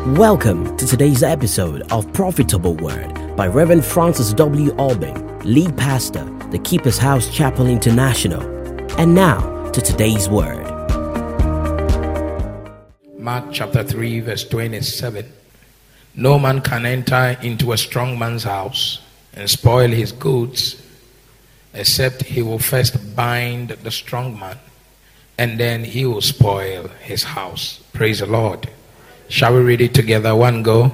Welcome to today's episode of Profitable Word by Reverend Francis W. Albing, lead pastor, the Keeper's House Chapel International. And now to today's word. Mark chapter 3 verse 27. No man can enter into a strong man's house and spoil his goods, except he will first bind the strong man, and then he will spoil his house. Praise the Lord. Shall we read it together? One go.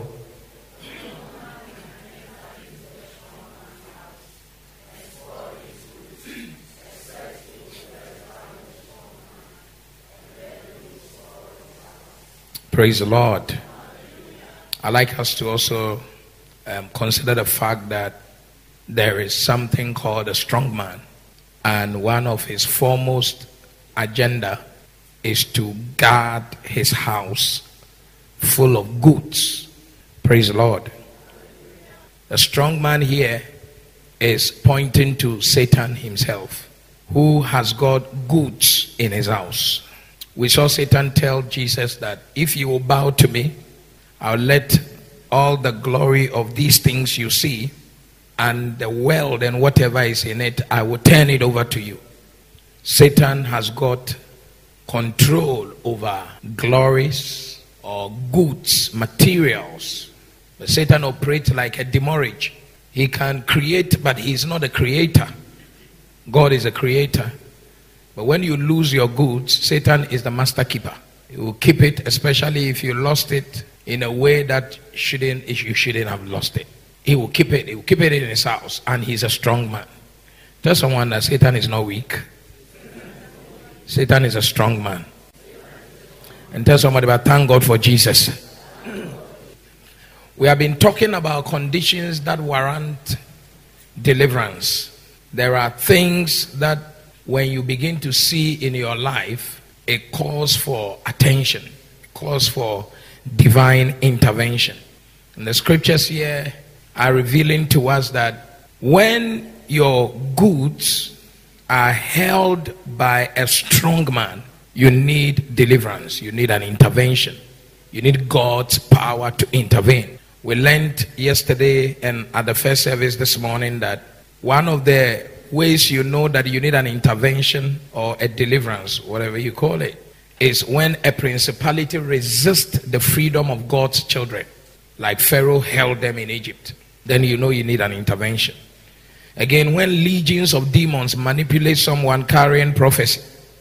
Praise the Lord. I'd like us to also consider the fact that there is something called a strong man, and one of his foremost agenda is to guard his house full of goods. Praise the Lord. The strong man here is pointing to Satan himself, who has got goods in his house. We saw Satan tell Jesus that if you will bow to me, I'll let all the glory of these things you see and the world and whatever is in it, I will turn it over to you. Satan has got control over glories or goods, materials. But Satan operates like a demurrage. He can create, but he's not a creator. God is a creator. But when you lose your goods, Satan is the master keeper. He will keep it, especially if you lost it in a way that you shouldn't have lost it. He will keep it. He will keep it in his house, and he's a strong man. Tell someone that Satan is not weak. Satan is a strong man. And tell somebody about thank God for Jesus. We have been talking about conditions that warrant deliverance. There are things that when you begin to see in your life, it calls for attention, it calls for divine intervention. And the scriptures here are revealing to us that when your goods are held by a strong man, you need deliverance. You need an intervention. You need God's power to intervene. We learned yesterday and at the first service this morning that one of the ways you know that you need an intervention or a deliverance, whatever you call it, is when a principality resists the freedom of God's children, like Pharaoh held them in Egypt. Then you know you need an intervention. Again, when legions of demons manipulate someone carrying prophecy,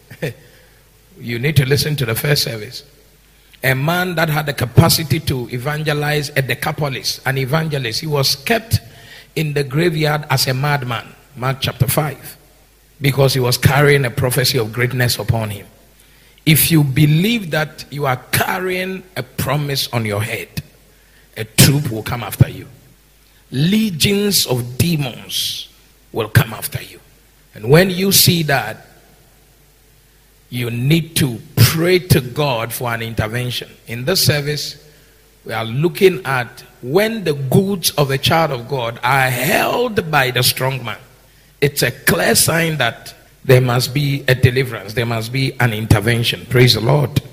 you need to listen to the first service. A man that had the capacity to evangelize a Decapolis, an evangelist, he was kept in the graveyard as a madman, Mark chapter 5, because he was carrying a prophecy of greatness upon him. If you believe that you are carrying a promise on your head, a troop will come after you. Legions of demons will come after you. And when you see that, you need to pray to God for an intervention. In this service, we are looking at when the goods of a child of God are held by the strong man. It's a clear sign that there must be a deliverance. There must be an intervention. Praise the Lord.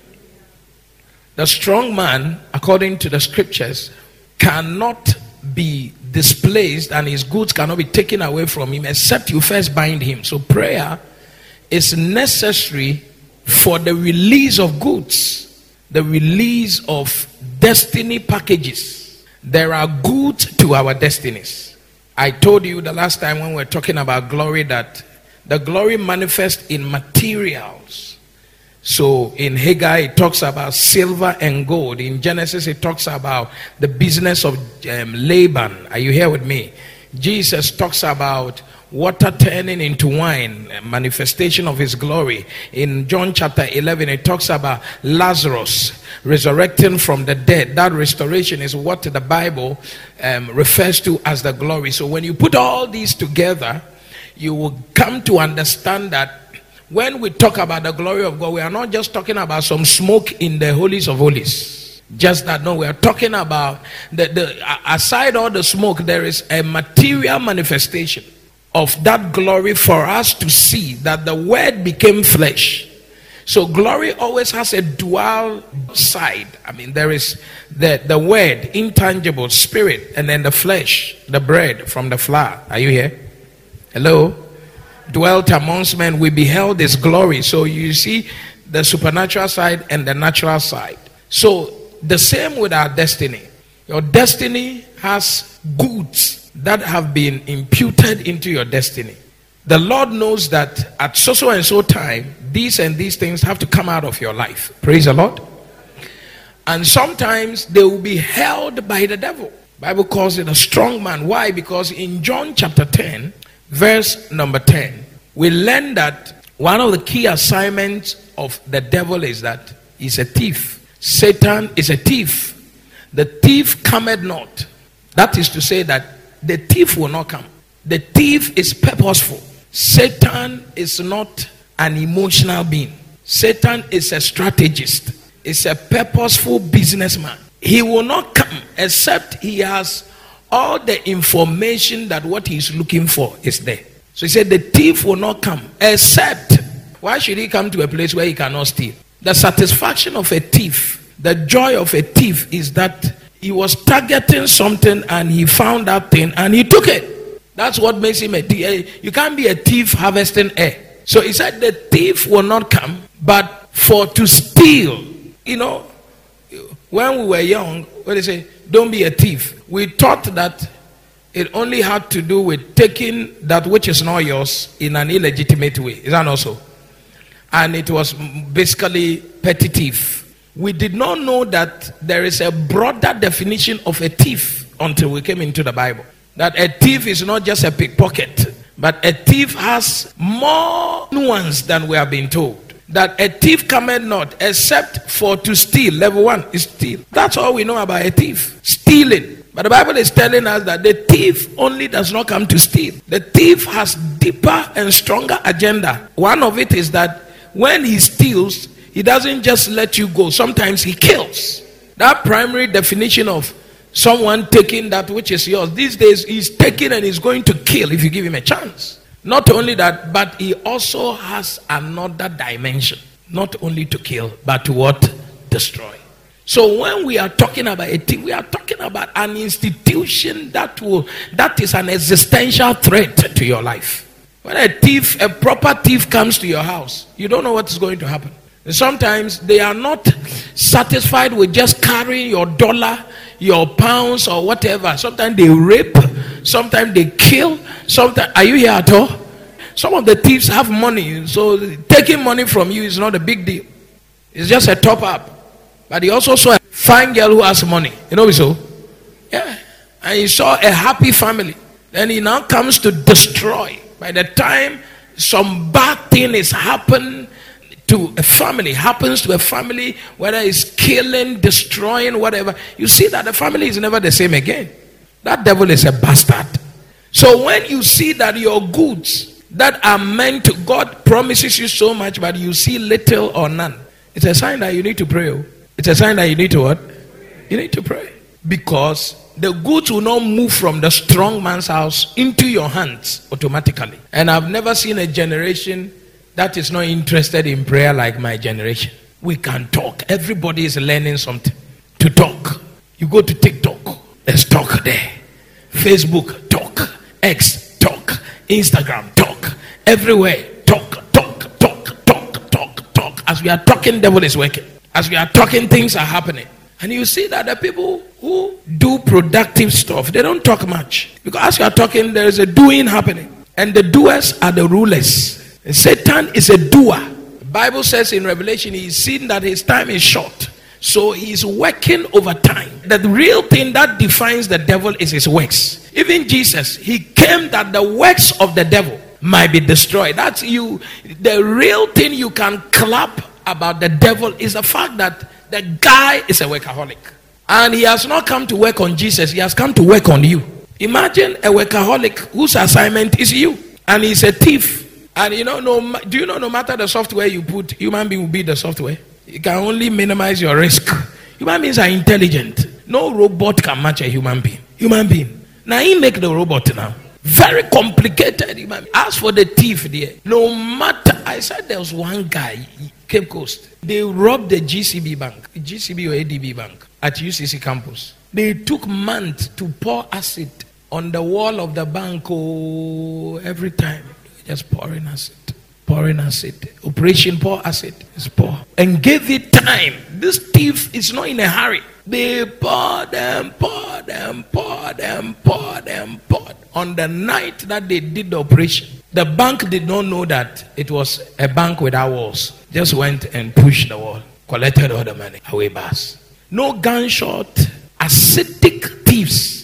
The strong man, according to the scriptures, cannot be displaced and his goods cannot be taken away from him except you first bind him. So prayer is necessary for the release of goods, the release of destiny packages. There are goods to our destinies. I told you the last time when we were talking about glory that the glory manifests in materials. So in Haggai it talks about silver and gold. In Genesis it talks about the business of Laban. Are you here with me? Jesus talks about water turning into wine, a manifestation of his glory. In John chapter 11 it talks about Lazarus resurrecting from the dead. That restoration is what the Bible refers to as the glory. So when you put all these together, you will come to understand that when we talk about the glory of God, we are not just talking about some smoke in the holies of holies. Just that, no, we are talking about aside all the smoke, there is a material manifestation of that glory for us to see that the word became flesh. So glory always has a dual side. I mean, there is the word, intangible, spirit, and then the flesh, the bread from the flour. Are you here? Hello? Dwelt amongst men, we beheld his glory. So you see the supernatural side and the natural side. So the same with our destiny. Your destiny has goods that have been imputed into your destiny. The Lord knows that at so and so time, these and these things have to come out of your life. Praise the Lord. And sometimes they will be held by the devil. Bible calls it a strong man. Why? Because in John chapter 10, verse number 10, we learn that one of the key assignments of the devil is that he's a thief. Satan is a thief. The thief cometh not. That is to say that the thief will not come. The thief is purposeful. Satan is not an emotional being. Satan is a strategist. Is a purposeful businessman. He will not come except he has all the information that what he is looking for is there. So he said the thief will not come except, why should he come to a place where he cannot steal? The satisfaction of a thief, the joy of a thief is that he was targeting something and he found that thing and he took it. That's what makes him a thief. You can't be a thief harvesting air. So he said the thief will not come, but for to steal. You know, when we were young, what they say, don't be a thief. We thought that it only had to do with taking that which is not yours in an illegitimate way. Is that not so? And it was basically petty thief. We did not know that there is a broader definition of a thief until we came into the Bible. That a thief is not just a pickpocket, but a thief has more nuance than we have been told. That a thief cometh not except for to steal. Level 1 is steal. That's all we know about a thief. Stealing. But the Bible is telling us that the thief only does not come to steal. The thief has deeper and stronger agenda. One of it is that when he steals, he doesn't just let you go. Sometimes he kills. That primary definition of someone taking that which is yours. These days, he's taking and he's going to kill if you give him a chance. Not only that, but he also has another dimension. Not only to kill, but to what? Destroy. So when we are talking about a thief, we are talking about an institution that is an existential threat to your life. When a proper thief comes to your house, you don't know what is going to happen. And sometimes they are not satisfied with just carrying your dollar, your pounds or whatever. Sometimes they rape, sometimes they kill, sometimes, are you here at all? Some of the thieves have money, so taking money from you is not a big deal. It's just a top up. But he also saw a fine girl who has money. You know so? Yeah. And he saw a happy family. Then he now comes to destroy. By the time some bad thing is happened to a family, whether it's killing, destroying, whatever, you see that the family is never the same again. That devil is a bastard. So when you see that your goods that are meant to, God promises you so much, but you see little or none, it's a sign that you need to pray. It's a sign that you need to what? You need to pray. Because the goods will not move from the strong man's house into your hands automatically. And I've never seen a generation that is not interested in prayer like my generation. We can talk. Everybody is learning something. To talk. You go to TikTok, there's talk there. Facebook, talk. X, talk. Instagram, talk. Everywhere, talk. As we are talking, devil is working. As we are talking, things are happening. And you see that the people who do productive stuff, they don't talk much. Because as you are talking, there is a doing happening. And the doers are the rulers. And Satan is a doer. The Bible says in Revelation, he's seen that his time is short. So he's working over time. The real thing that defines the devil is his works. Even Jesus, he came that the works of the devil might be destroyed. That's you. The real thing you can clap about the devil is the fact that the guy is a workaholic. And he has not come to work on Jesus. He has come to work on you. Imagine a workaholic whose assignment is you. And he's a thief. And do you know no matter the software you put, human being will be the software. You can only minimize your risk. Human beings are intelligent. No robot can match a human being. Now he make the robot now. Very complicated. As for the thief there, no matter, I said there was one guy, Cape Coast, they robbed the GCB bank, GCB or ADB bank at UCC campus. They took months to pour acid on the wall of the bank every time. Just pouring acid. Operation pour acid. It's pour. And gave it time. This thief is not in a hurry. They poured. On the night that they did the operation, the bank did not know that it was a bank without walls. Just went and pushed the wall. Collected all the money. Away bus. No gunshot. Acidic thieves.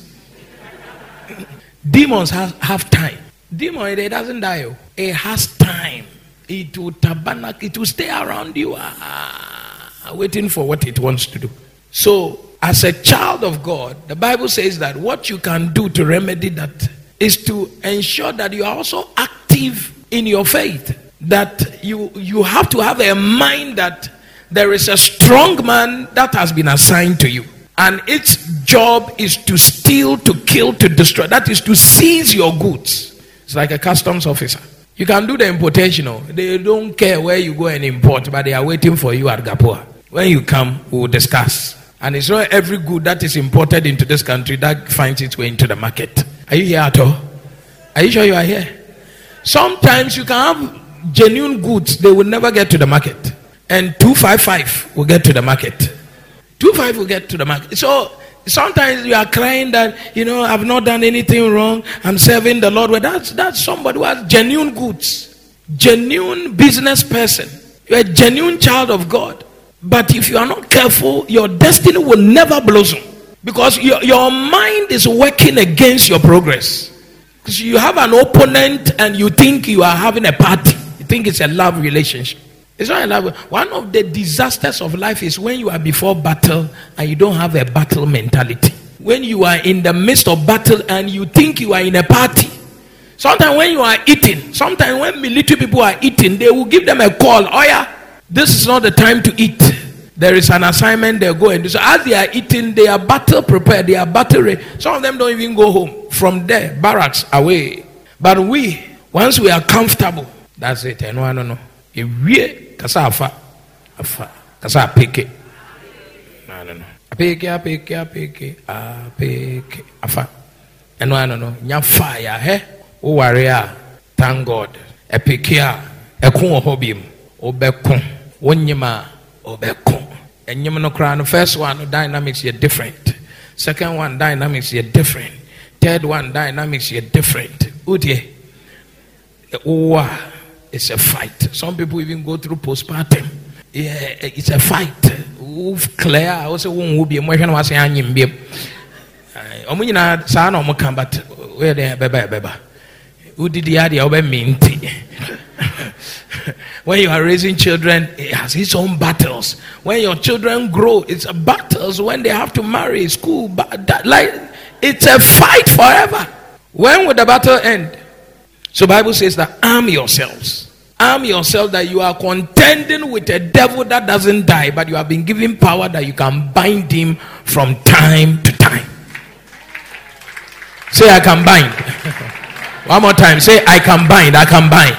Demons have time. Demon, it doesn't die. It has time. It will tabernacle. It will stay around you, waiting for what it wants to do. So, as a child of God, the Bible says that what you can do to remedy that is to ensure that you are also active in your faith. That you have to have a mind that there is a strong man that has been assigned to you. And its job is to steal, to kill, to destroy. That is to seize your goods. It's like a customs officer. You can do the importation. They don't care where you go and import, but they are waiting for you at Gapua. When you come, we will discuss. And it's not every good that is imported into this country that finds its way into the market. Are you here at all? Are you sure you are here? Sometimes you can have genuine goods. They will never get to the market. And 255 will get to the market. 25 will get to the market. So sometimes you are crying that, I've not done anything wrong. I'm serving the Lord. Well, that's somebody who has genuine goods. Genuine business person. You're a genuine child of God. But if you are not careful, your destiny will never blossom. Because your mind is working against your progress. Because you have an opponent and you think you are having a party. You think it's a love relationship. It's not a love. One of the disasters of life is when you are before battle and you don't have a battle mentality. When you are in the midst of battle and you think you are in a party. Sometimes when you are eating, sometimes when military people are eating, they will give them a call. Oh yeah, this is not the time to eat. There is an assignment they go and do. So as they are eating, they are battle prepared. They are battle ready. Some of them don't even go home. From there, barracks away. But once we are comfortable, that's it. No. We kasa afa kasa apeke. No. Apeke afa. No. Nya fire o warrior. Thank God. Apeke ekun ohobim. Obekun. Wonyima obekun. Enyim no kra no first one dynamics are different. Second one dynamics are different. Third one dynamics are different. Udie. It's a fight. Some people even go through postpartum. Yeah, it's a fight. Clear. I also won't be a more than was saying. Omina son or Mokambat. Where they beba. Who did the idea of a minty? When you are raising children, it has its own battles. When your children grow, it's a battles. When they have to marry, school, it's a fight forever. When will the battle end? So Bible says that arm yourselves. Arm yourself that you are contending with a devil that doesn't die, but you have been given power that you can bind him from time to time. Say, I can bind. One more time. Say, I can bind. I can bind.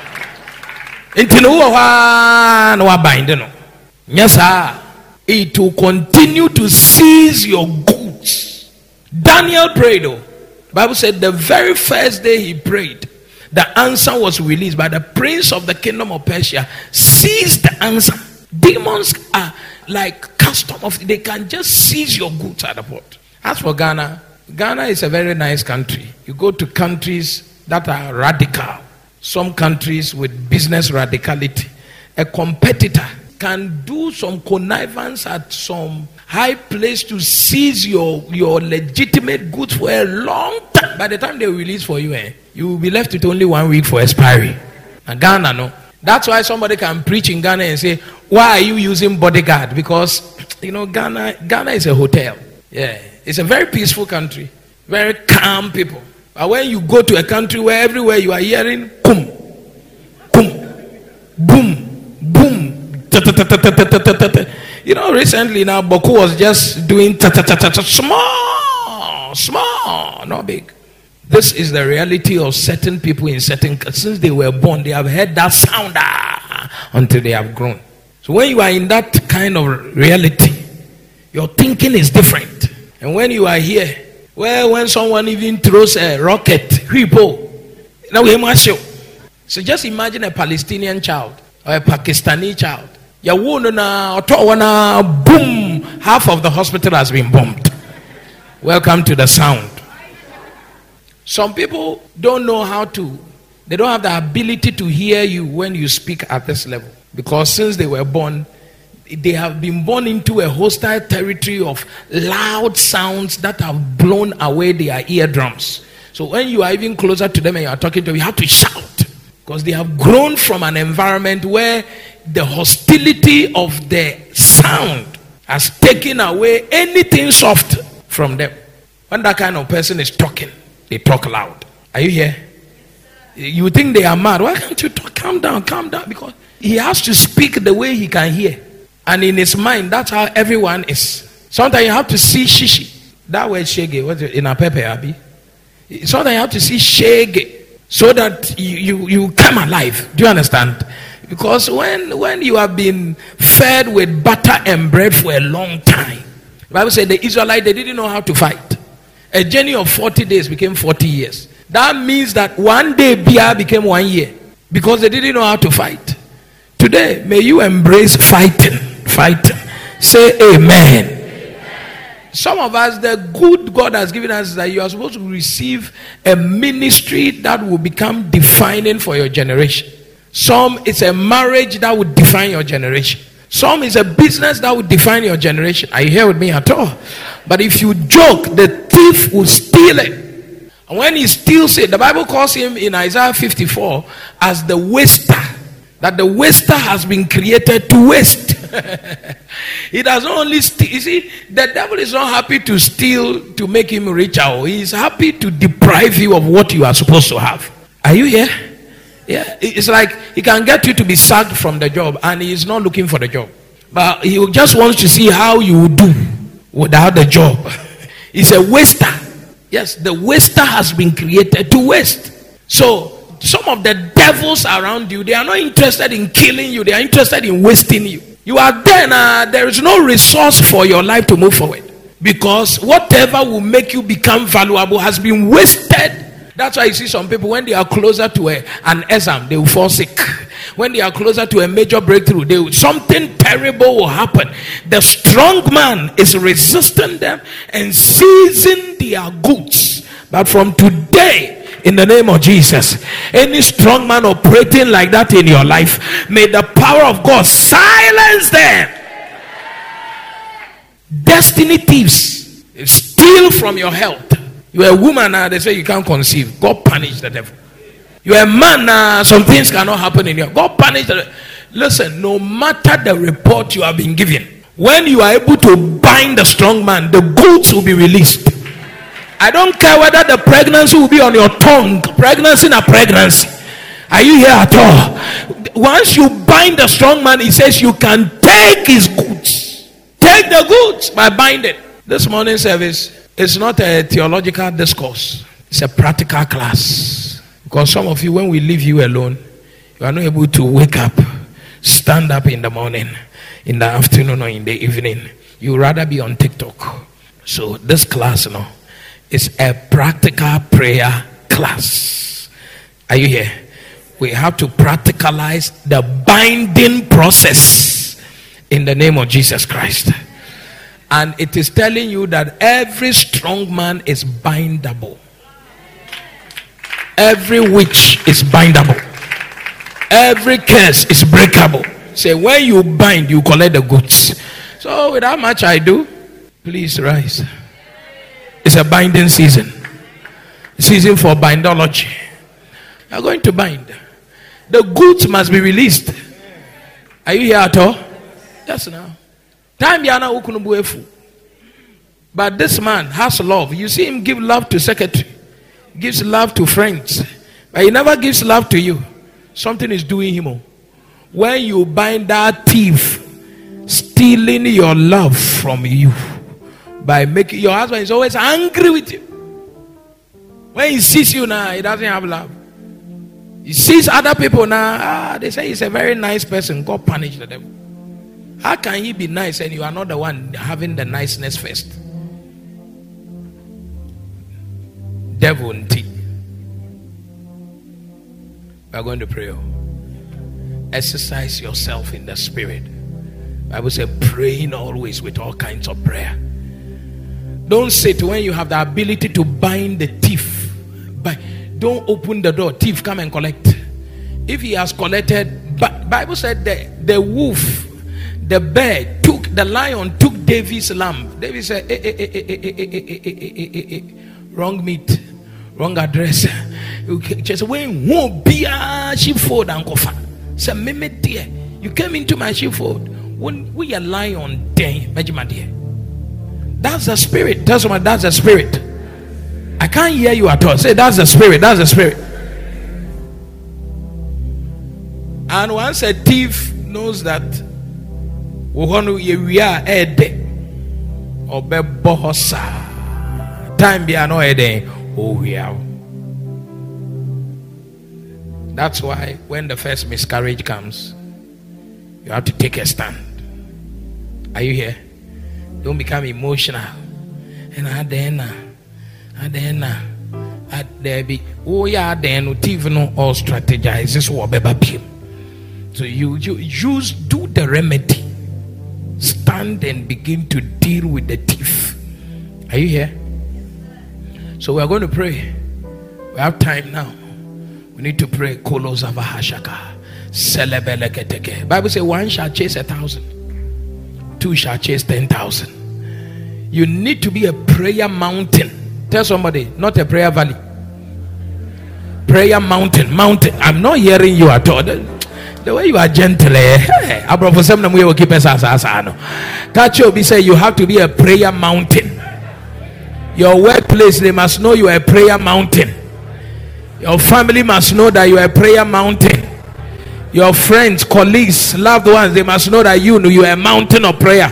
Yes, sir. It will continue to seize your goods. Daniel prayed. The Bible said the very first day he prayed, the answer was released by the prince of the kingdom of Persia. Seize the answer. Demons are like custom of, they can just seize your goods at the port. As for Ghana is a very nice country. You go to countries that are radical. Some countries with business radicality. A competitor can do some connivance at some high place to seize your legitimate goods for a long time. By the time they release for you, you will be left with only 1 week for expiry. And Ghana, no. That's why somebody can preach in Ghana and say, why are you using bodyguard? Because, Ghana is a hotel. Yeah. It's a very peaceful country. Very calm people. But when you go to a country where everywhere you are hearing, boom, boom, boom. Recently now, Boku was just doing small, not big. This is the reality of certain people in certain, since they were born, they have heard that sound until they have grown. So when you are in that kind of reality, your thinking is different. And when you are here, well, when someone even throws a rocket, so just imagine a Palestinian child or a Pakistani child. Boom! Half of the hospital has been bombed. Welcome to the sound. Some people don't know how to, they don't have the ability to hear you when you speak at this level. Because since they were born, they have been born into a hostile territory of loud sounds that have blown away their eardrums. So when you are even closer to them and you are talking to them, you have to shout. Because they have grown from an environment where the hostility of the sound has taken away anything soft from them. When that kind of person is talking, they talk loud. Are you here? You think they are mad. Why can't you talk? Calm down. Because he has to speak the way he can hear. And in his mind, that's how everyone is. Sometimes you have to see shishi. That word shege, what's it in a pepe, Abi? Sometimes you have to see shege so that you come alive. Do you understand? Because when you have been fed with butter and bread for a long time, the Bible said the Israelites, they didn't know how to fight. A journey of 40 days became 40 years. That means that one day beer became 1 year. Because they didn't know how to fight. Today, may you embrace fighting. Say amen. Some of us, the good God has given us is that you are supposed to receive a ministry that will become defining for your generation. Some, it's a marriage that will define your generation. Some is a business that will define your generation. Are you here with me at all? But if you joke, the thief will steal it. And when he steals it, the Bible calls him in Isaiah 54 as the waster. That the waster has been created to waste. He doesn't only steal. You see, the devil is not happy to steal to make him richer. He is happy to deprive you of what you are supposed to have. Are you here? Yeah. It's like he can get you to be sacked from the job and he is not looking for the job. But he just wants to see how you will do without the job. He's a waster. Yes, the waster has been created to waste. So, some of the devils around you, they are not interested in killing you. They are interested in wasting you. You are there now. There is no resource for your life to move forward. Because whatever will make you become valuable has been wasted. That's why you see some people, when they are closer to an exam, they will fall sick. When they are closer to a major breakthrough, something terrible will happen. The strong man is resisting them and seizing their goods. But from today, in the name of Jesus, any strong man operating like that in your life, may the power of God silence them. Destiny thieves steal from your health. You're a woman now, they say you can't conceive. God punish the devil. You're a man now, some things cannot happen in you. God punish the devil. Listen, no matter the report you have been given, when you are able to bind the strong man, the goods will be released. I don't care whether the pregnancy will be on your tongue. Pregnancy na pregnancy. Are you here at all? Once you bind the strong man, he says you can take his goods. Take the goods by binding. This morning service is not a theological discourse. It's a practical class. Because some of you, when we leave you alone, you are not able to wake up, stand up in the morning, in the afternoon or in the evening. You would rather be on TikTok. So this class, it's a practical prayer class. Are you here? We have to practicalize the binding process in the name of Jesus Christ. And it is telling you that every strong man is bindable. Every witch is bindable. Every curse is breakable. Say, when you bind, you collect the goods. So with how much I do, please rise. It's a binding season. Season for bindology. You're going to bind. The goods must be released. Are you here at all? Yes, now. But this man has love. You see him give love to secretary. Gives love to friends. But he never gives love to you. Something is doing him. When you bind that thief stealing your love from you, by making your husband is always angry with you. When he sees you now, he doesn't have love. He sees other people now, they say he's a very nice person. God punish the devil. How can he be nice and you are not the one having the niceness first? Devil and tea. We are going to pray. Exercise yourself in the spirit. Bible says praying always with all kinds of prayer. Don't sit when you have the ability to bind the thief. Don't open the door. Thief, come and collect. If he has collected, Bible said the wolf, the bear the lion took David's lamb. David said, wrong meat, wrong address. Just when won't be a sheepfold and kofa. Say, me dear, you came into my sheepfold. When we are lion, dear, that's the spirit. That's the spirit. I can't hear you at all. Say, that's the spirit. That's the spirit. And once a thief knows that we are time be that's why when the first miscarriage comes, you have to take a stand. Are you here? Don't become emotional. And there be all strategize. This will be so you do the remedy. Stand and begin to deal with the thief. Are you here? So we are going to pray. We have time now. We need to pray. Bible says one shall chase 1,000, two shall chase 10,000. You need to be a prayer mountain. Tell somebody, not a prayer valley. Prayer mountain. I'm not hearing you at all. The way you are gentle, catch you. Say you have to be a prayer mountain. Your workplace, they must know you are a prayer mountain. Your family must know that you are a prayer mountain. Your friends, colleagues, loved ones, they must know that you are a mountain of prayer.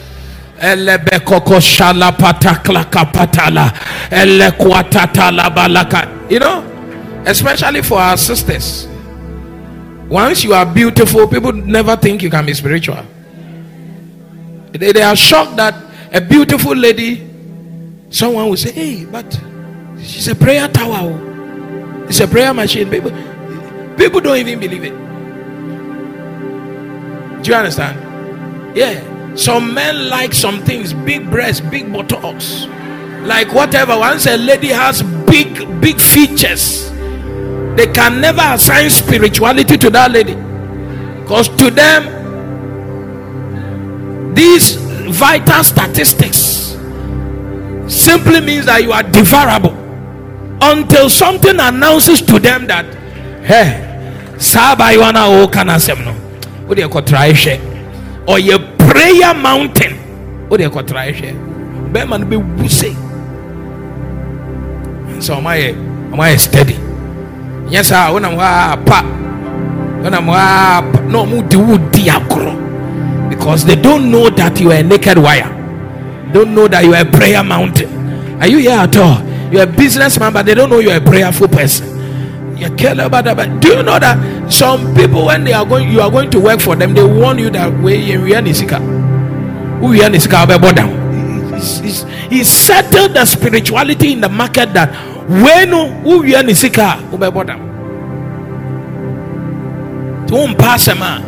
You know, especially for our sisters. Once you are beautiful, people never think you can be spiritual. They are shocked that a beautiful lady, someone will say, hey, but she's a prayer tower. It's a prayer machine. People don't even believe it. Do you understand? Yeah. Some men like some things, big breasts, big buttocks, like whatever. Once a lady has big features, they can never assign spirituality to that lady, because to them these vital statistics simply means that you are devourable, until something announces to them that, hey, Saba you wanna o kana semno. What do you call try share? Or your prayer mountain. What do you call try share? Beman be wuse. So am I steady? Yes, sir. When I'm no because they don't know that you are a naked wire. Don't know that you are a prayer mountain. Are you here at all? You are a businessman, but they don't know you are a prayerful person. Do you know that some people, when you are going to work for them, they warn you that he settled the spirituality in the market that when don't pass a man,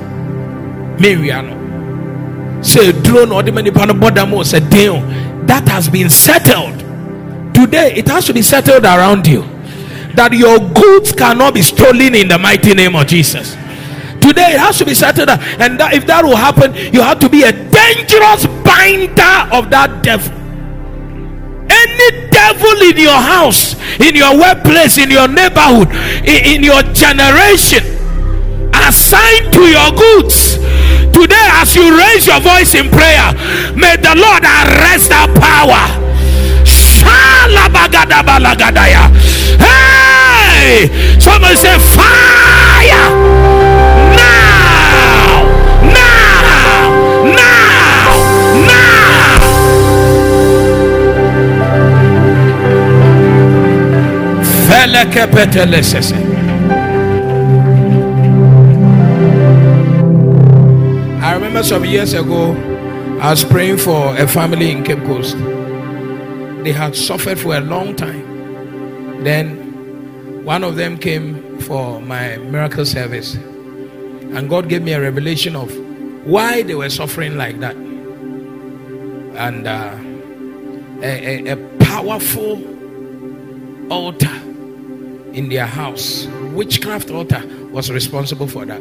say drone or the many say that has been settled. Today it has to be settled around you that your goods cannot be stolen in the mighty name of Jesus. Today it has to be settled, and that if that will happen, you have to be a dangerous binder of that devil. Any devil in your house, in your workplace, in your neighborhood, in your generation, assigned to your goods, today as you raise your voice in prayer, may the Lord arrest that power. Hey, somebody say fire now. I remember some years ago, I was praying for a family in Cape Coast. They had suffered for a long time. Then one of them came for my miracle service, and God gave me a revelation of why they were suffering like that. And a powerful altar in their house, witchcraft altar, was responsible for that.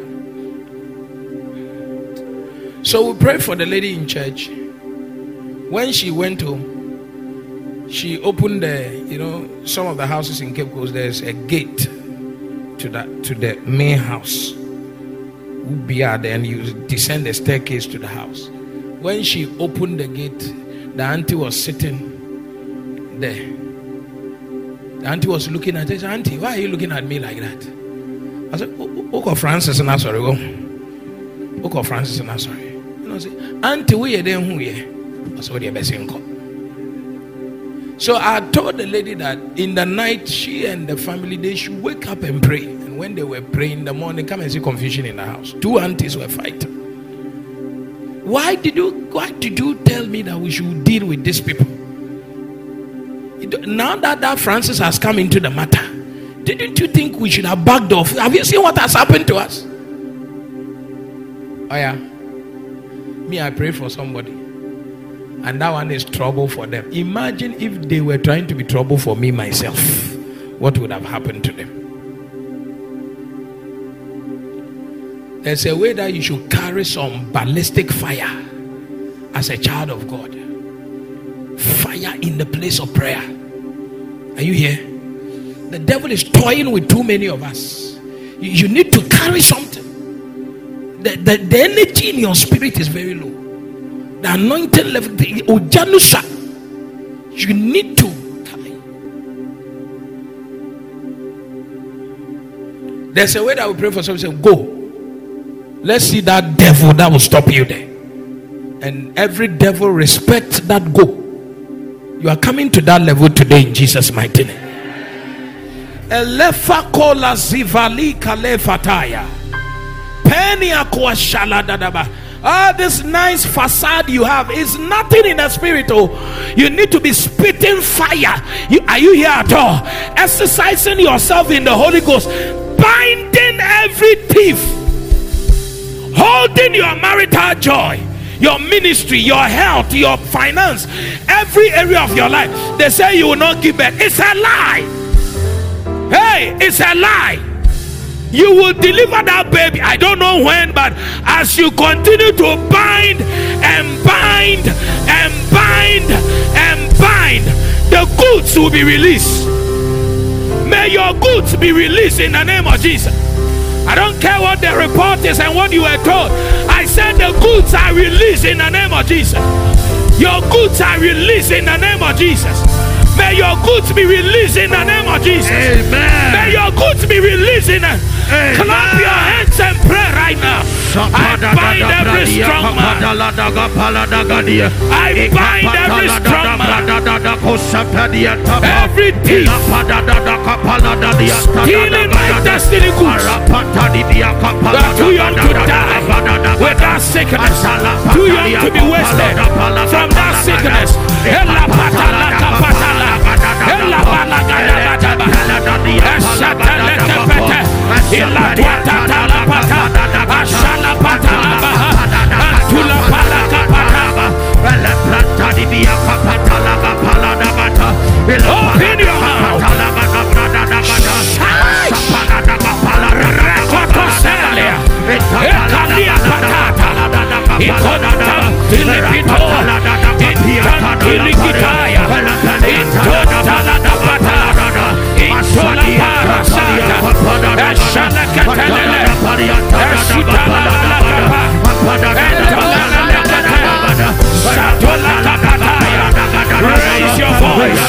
So we prayed for the lady in church. When she went home, she opened some of the houses in Cape Coast, there's a gate to the main house. Then you descend the staircase to the house. When she opened the gate, the auntie was sitting there. The auntie was looking at her. She said, "Auntie, why are you looking at me like that?" I said, "Oko Francis and sorry. Oko Francis and sorry." You know, say, "Auntie, we are there who ye?" I said, "What are best in?" So I told the lady that in the night, she and the family, they should wake up and pray. And when they were praying in the morning, come and see confusion in the house. Two aunties were fighting. Why did you tell me that we should deal with these people? Now that Francis has come into the matter, didn't you think we should have backed off? Have you seen what has happened to us? Oh yeah. Me, I pray for somebody, and that one is trouble for them. Imagine if they were trying to be trouble for me myself. What would have happened to them? There's a way that you should carry some ballistic fire as a child of God. Fire in the place of prayer. Are you here? The devil is toying with too many of us. You need to carry something. The energy in your spirit is very low. The anointing level, the ojanusa, you need to carry. There's a way that we pray for someone. Say, go. Let's see that devil that will stop you there. And every devil respect that go. You are coming to that level today in Jesus' mighty name. Elefa kola zivali kale fataya. Penia kwa shala dadaba. This nice facade you have is nothing in the spirit. Oh, you need to be spitting fire. Are you here at all? Exercising yourself in the Holy Ghost, binding every thief, holding your marital joy, your ministry, your health, your finance, every area of your life. They say you will not give back. It's a lie. Hey, it's a lie. You will deliver that baby. I don't know when, but as you continue to bind and bind and bind and bind, the goods will be released. May your goods be released in the name of Jesus. I don't care what the report is and what you were told. I said the goods are released in the name of Jesus. Your goods are released in the name of Jesus. May your goods be released in the name of Jesus. Amen. May your goods be released in the... Clap your hands and pray right now. I bind every strong man. I bind every strong man. Every thief stealing my destiny goods. You are too young to die with that sickness. Too young to be wasted from that sickness. Ila tuata la pata, ashala pata la baha, antula pala kapata, la plata di via kapata la kapala da bata. Open your mouth. Sapana da kapala, rakoto selia, ekalia patata, ikonta tilipito, intan tilikitaya, intonta la da bata, intola parasata. Eshala katalele, eshitala la kapa, entola la kapa, shatola kapataya. Raise your voice.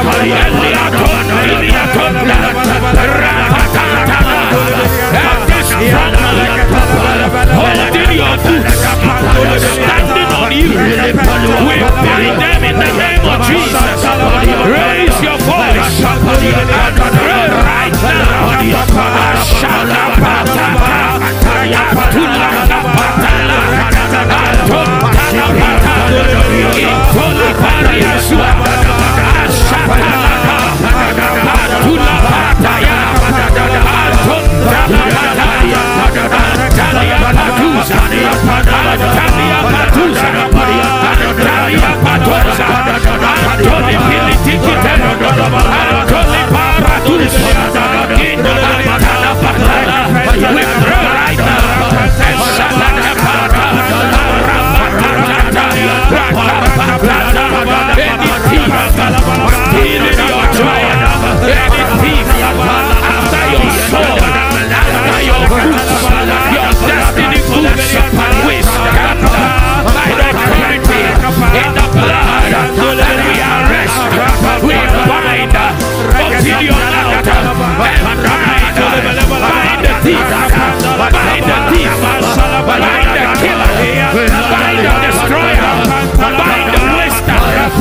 Every strong man holding your boots, standing on you, we bind them in the name of Jesus. Raise your voice and pray right now. arrest, we bind Otidion out, and bind the thief, bind the killer, bind the destroyer, bind the waster,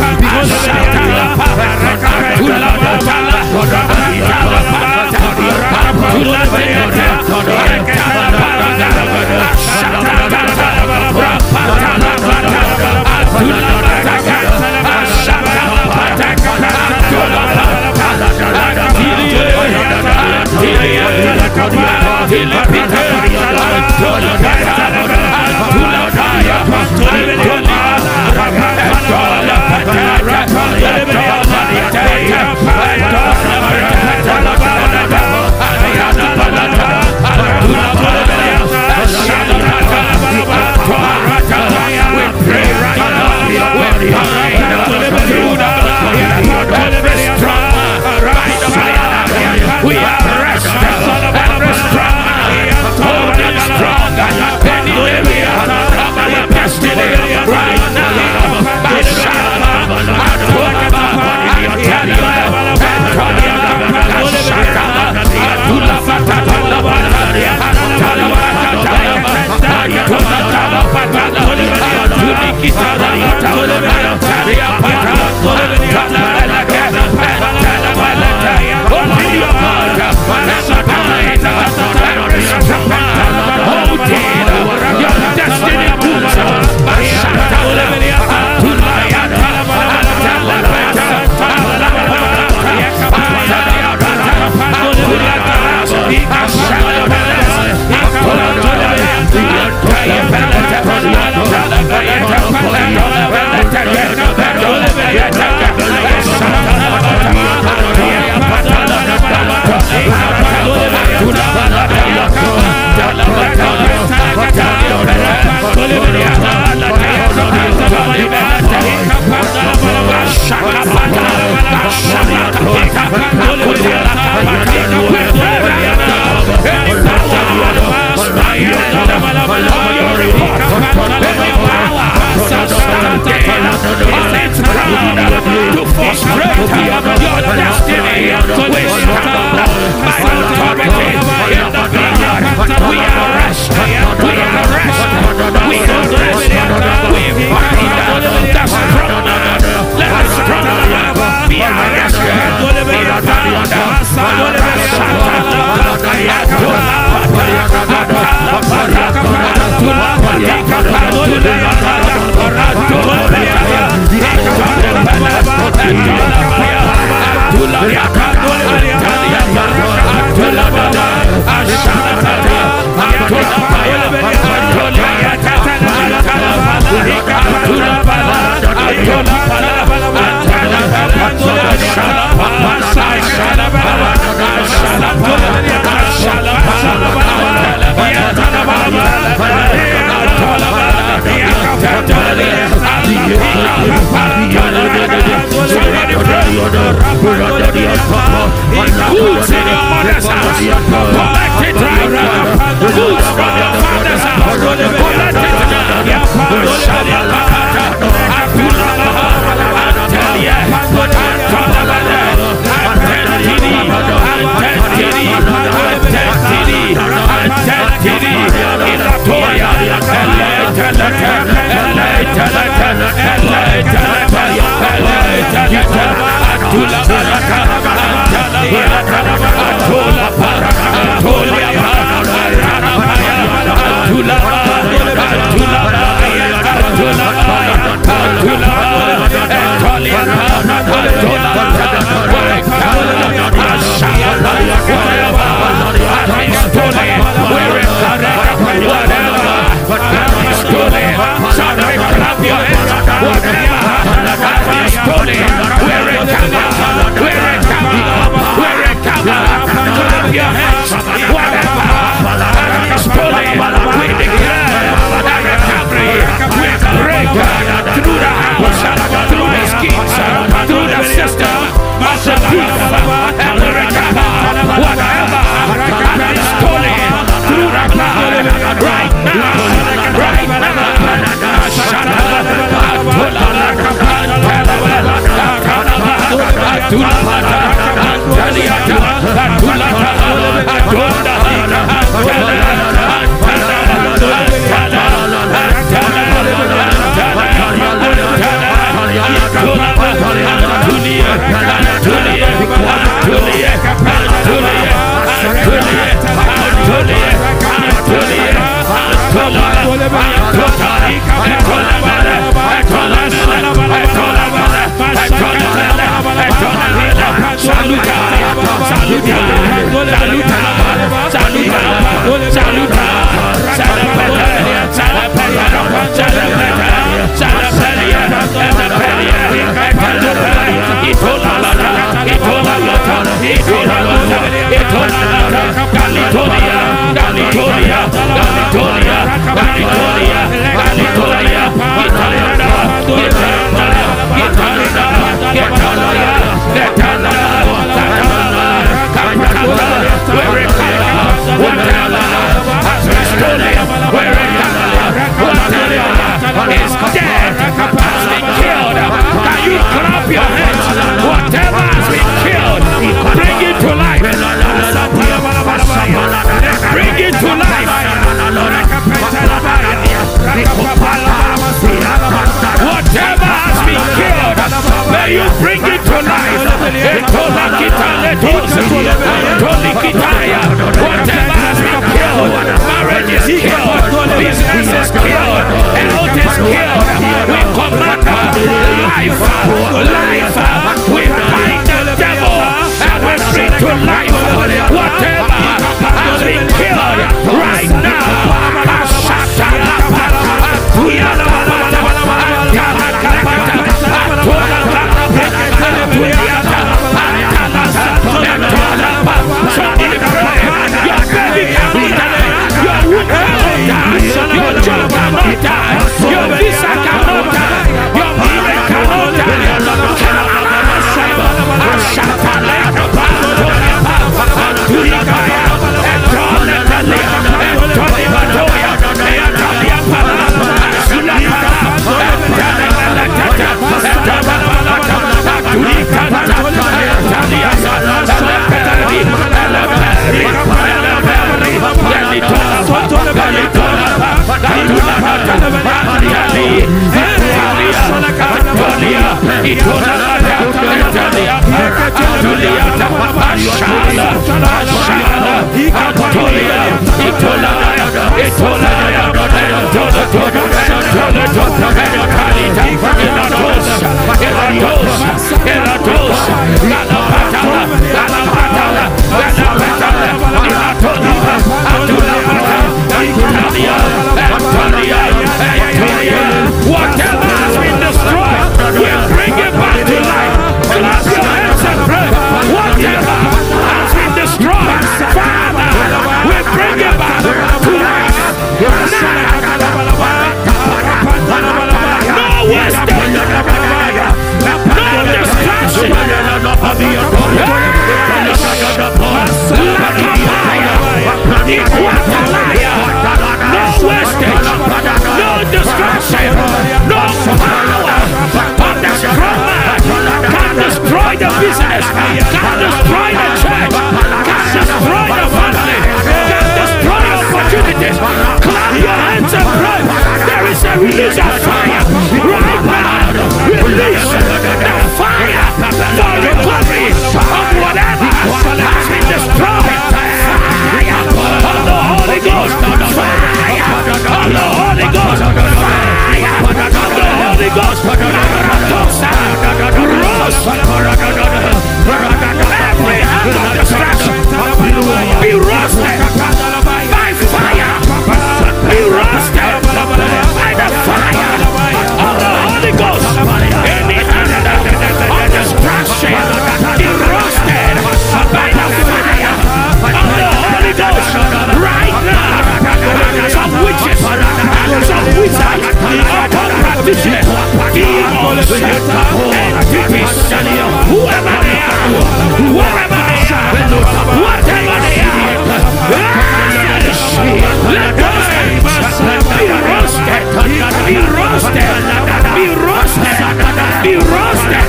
we arrest every strong, right now. Whatever has been destroyed, we'll bring it back to life. Clap your hands and pray. Whatever has been destroyed, Father, we bring it back to life. No wastage, no distraction, no wastage, no distraction, no power of the strong man can destroy the business, can destroy the church, can destroy the family, can destroy opportunities. Clap your hands and pray. There is a release of fire right now. Release the fire for recovery of whatever has been destroyed. Fire of the Holy Ghost. Fire of the Holy Ghost. Fire of the Holy Ghost. Every hand of destruction be roasted by fire. Be roasted by the fire of the Holy Ghost. Any hand of destruction be roasted by the fire of the Holy Ghost. Right now, some witches, some wizards, occult practitioners, demons, entities, whoever they are, wherever they are, whatever they are, let those be roasted, be roasted, be roasted, be roasted.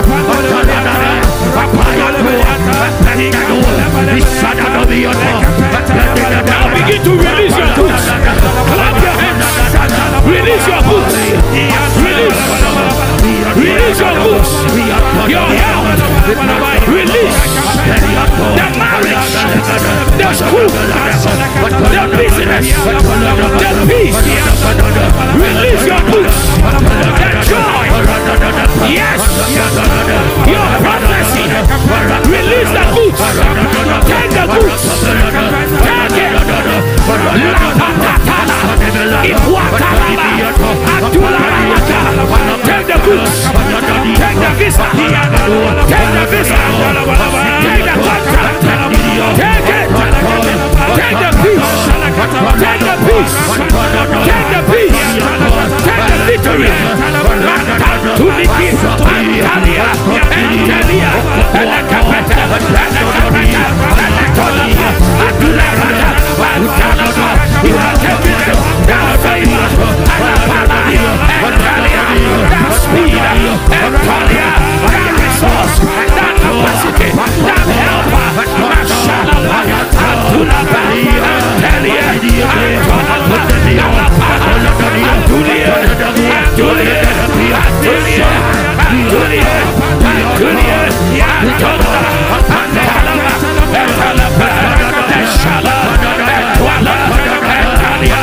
Now begin to release your goods. Clap your hands. Release your goods. Release your goods. your health, release the marriage, the school, the business, the peace, release your goods, the joy, yes, your prophecy, release the goods, take the goods, take it, la patatala, iguatalaba, atulalaka, take the goods, take the visa, take the visa, take the contract, take it, take the peace, take the peace, take the peace, take the victory, Antalia, Antalia, Anakapata, Anakapata, Anatolia, Adularata, Antalaba, you have taken that favor, Anapaladia, Antalia, that speed, Antalia, that resource, that capacity, that helper, Mashalaba, Atulaba, Antalia, Antalaba, Antulia, Antulia, Antulia, Antulia, Antulia, Antola, Antalaba, Antalaba, Shala, Antuala, Antalia,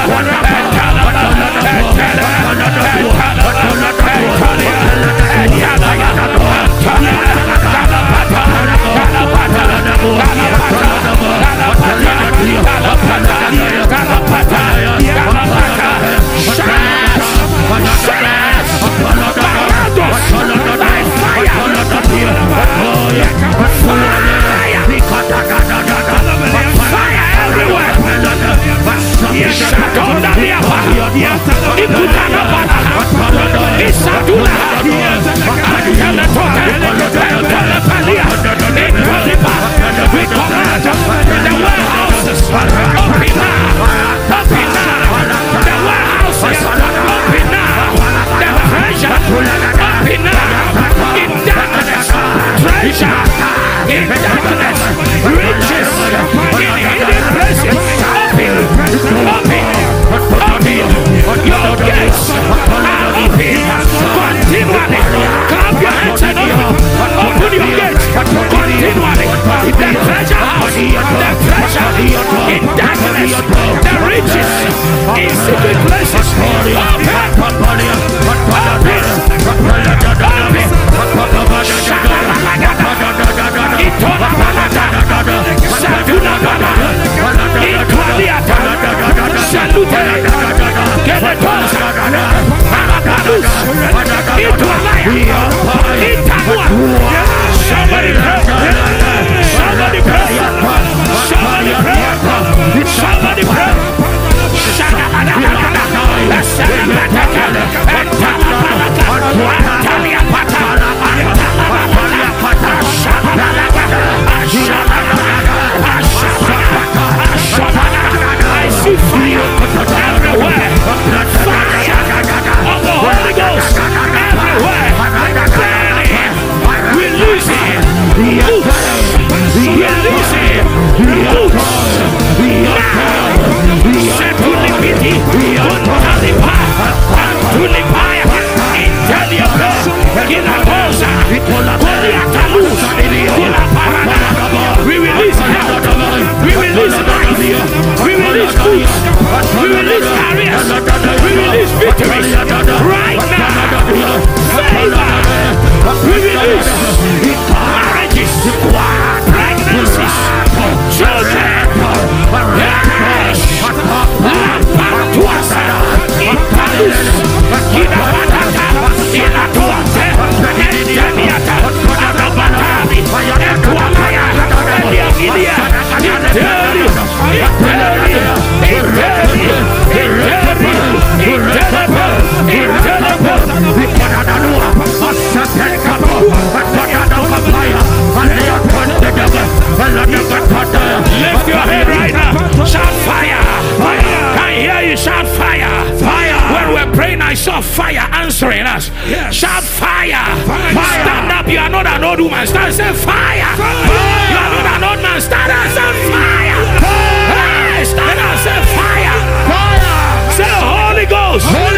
Lift your head right now. Shout fire. Fire. I hear you shout fire. Fire. When we're praying, I saw fire answering us. Yes. Shout fire. Fire. Stand up. You are not an old woman. Stand and say fire. Fire. You are not an old man. Stand and say fire. Fire. Hey, stand and say fire. Fire. Say Holy Ghost. Holy Ghost.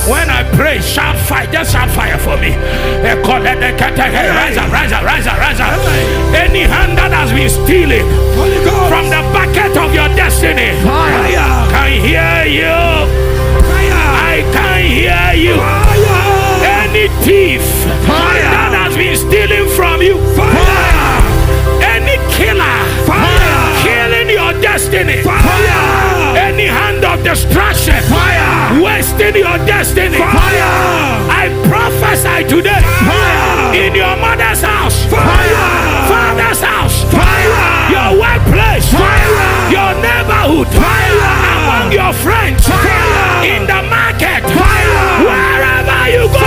When I pray, shout fire. Just shout fire for me. Rise up, rise up, rise up, rise up. Any hand that has been stealing from the bucket of your destiny, can hear you. I can hear you. Any thief that has been stealing from you, any killer killing your destiny, any hand of destruction wasting your destiny, I prophesy today in your mother's house, father's house, your workplace, your neighborhood, among your friends, in the market, wherever you go.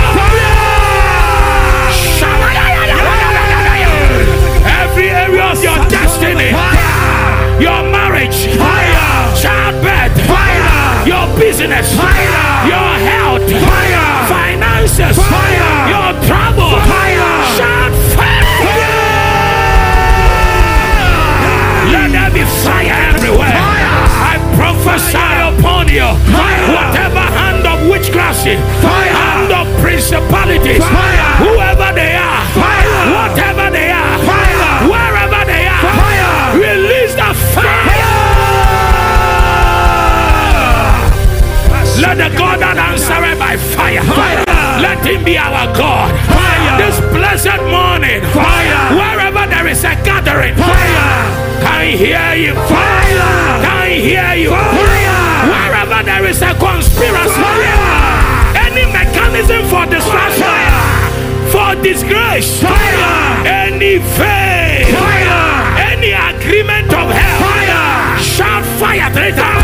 Every area of your destiny, your marriage, childbirth, your business, your health, finances, your trouble, shout fire. Let there be fire everywhere. I prophesy upon you. Whatever hand of witchcraft, hand of principalities, whoever they are, whatever they are, wherever they are, release the fire. Let the God that answered by fire, let him be our God. This blessed morning, wherever there is a gathering, can hear you. Can hear you. Wherever there is a conspiracy, any mechanism for destruction, for disgrace, any veil, any agreement of hell, shout fire 3 times.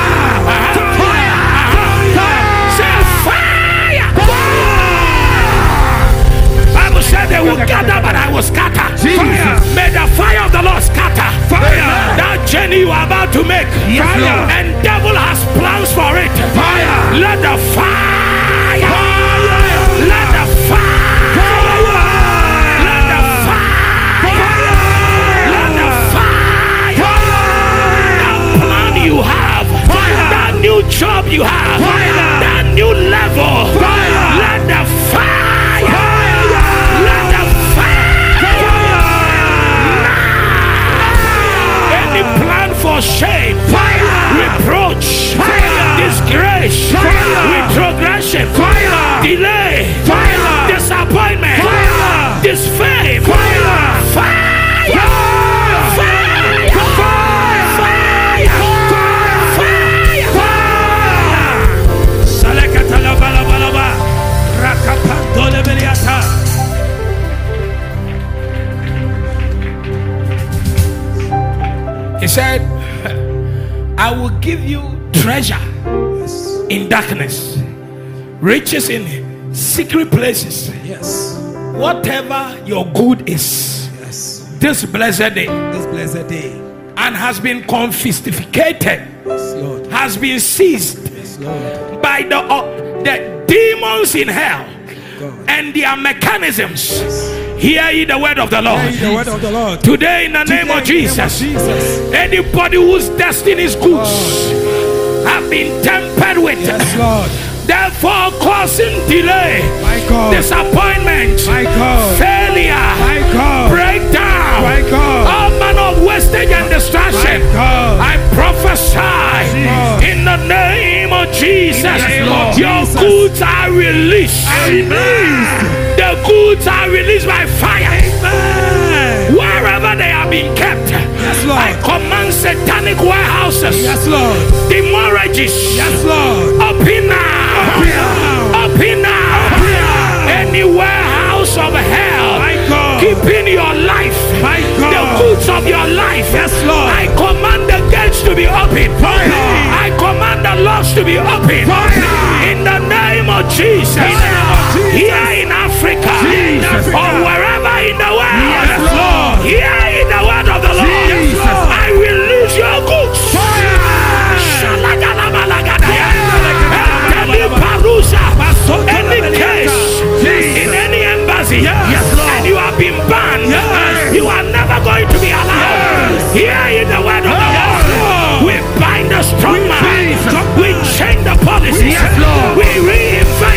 They will gather, but I will scatter. May the fire of the Lord scatter that journey you are about to make. And devil has plans for it. Let the fire, let the fire, let the fire, let the fire, that plan you have, that new job you have, that new level, let the fire. For shame, reproach, disgrace, retrogression, delay, disappointment, disfame, fire. He said, I will give you treasure in darkness, riches in secret places. Whatever your good is, this blessed day, and has been confiscated, has been seized by the demons in hell and their mechanisms. Hear ye the word of the Lord. Today, in the name of Jesus, anybody whose destiny's goods have been tampered with, therefore causing delay, disappointment, failure, breakdown, all manner of wastage and distraction, I prophesy in the name of Jesus, your goods are released. The goods are released by fire. Wherever they are being kept, I command satanic warehouses, demorages, open now, open now. Any warehouse of hell keeping your life, the goods of your life, I command the gates to be open. I command the locks to be open. In the name of Jesus. Here in Africa, or wherever in the world, here in the word of the Lord, I release your goods. Any case in any embassy, and you have been banned, you are never going to be allowed. Here in the word of the Lord, we bind the strong man, we change the policies, we reinvent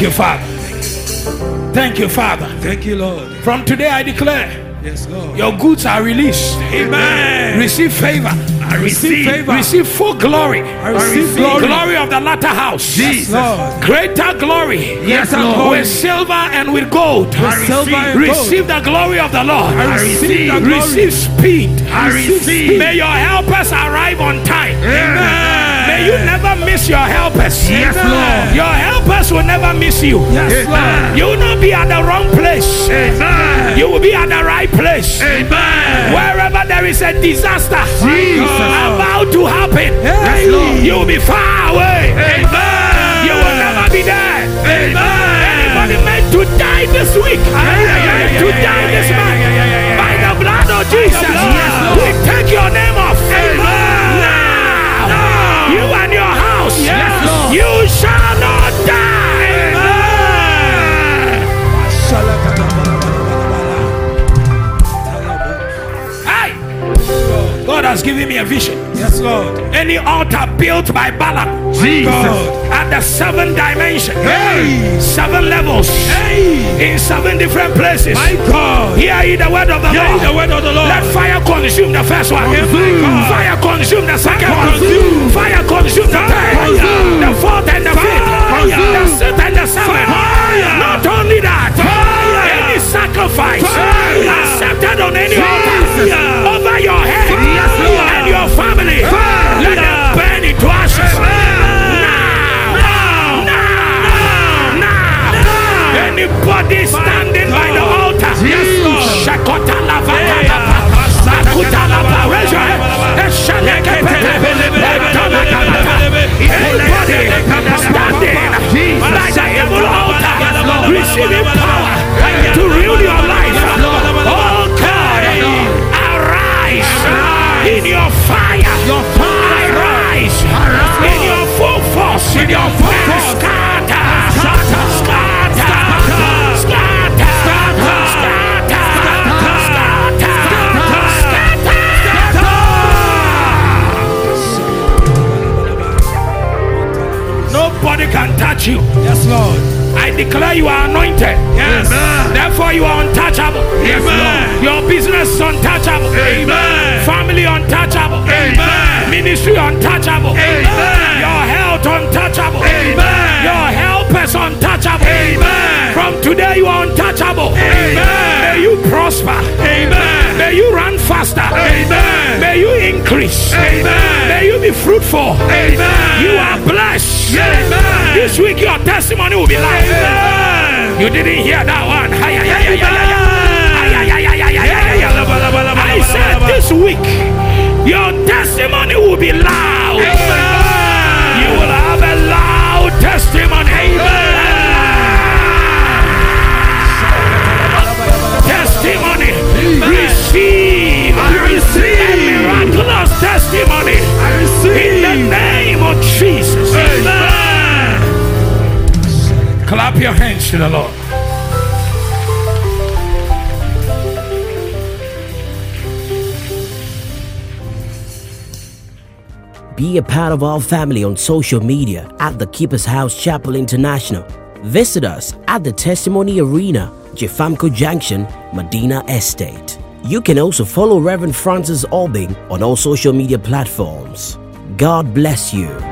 Thank you, Father. Thank you, Father. Thank you, Lord. From today I declare, Yes, Lord. your goods are released. Amen. Receive favor. I receive favor. Receive full glory. I receive glory. Glory of the latter house. Yes, Lord. Greater glory. Yes, Lord. With silver and with gold. With silver and gold. Receive the glory of the Lord. I receive the glory. Receive speed. I receive. May your helpers arrive on time. Amen. May you never miss your helpers. Yes, Lord. Your helpers will never miss you. Yes, Lord. You will not be at the wrong place. Amen. You will be at the right place. Amen. Wherever there is a disaster about to happen, Yes, Lord. you will be far away. Amen. You will never be there. Amen. Anybody meant to die this week, meant to die this month, by the blood of Jesus, we take your name off. Now, you and your house, you shall not die. Hey, God has given me a vision. Yes, Lord. Any altar built by Balaam, at the 7 dimension, 7 levels, in 7 different places. My God. Hear ye the word of the Lord. The word of the Lord. Let fire consume the first one. Consume. Fire consume the second Consume. one. Fire consume the third. Consume. The 4th and the 5th. Consume. The 6th and the 7th. Fire. Not only that, any sacrifice accepted on any altar over your head and your family, let them burn into ashes. Now. Anybody standing by the altar, Shakota lava, Sakuta lava, raise your hand. Anybody standing by the evil altar, receiving power to rule your life. Oh God, arise in your fire. Arise in your full force. Scatter. Nobody can touch you. Yes, Lord. I declare you are anointed. Yes. Therefore you are untouchable. Amen. Your business is untouchable. Amen. Family untouchable. Amen. Ministry untouchable. Amen. Your health untouchable. Amen. Your helpers untouchable. Amen. From today you are untouchable. Amen. May you prosper. Amen. May you run faster. Amen. May you increase. Amen. May you be fruitful. Amen. You are blessed. Amen. This week your testimony will be live. Amen. You didn't hear that one. I said this week your testimony will be loud. Amen. You will have a loud testimony. Testimony. Receive. I receive. A miraculous testimony. I receive. In the name of Jesus. Amen. Clap your hands to the Lord. Be a part of our family on social media at The Keeper's House Chapel International. Visit us at the Testimony Arena, Jefamco Junction, Medina Estate. You can also follow Reverend Francis Albing on all social media platforms. God bless you.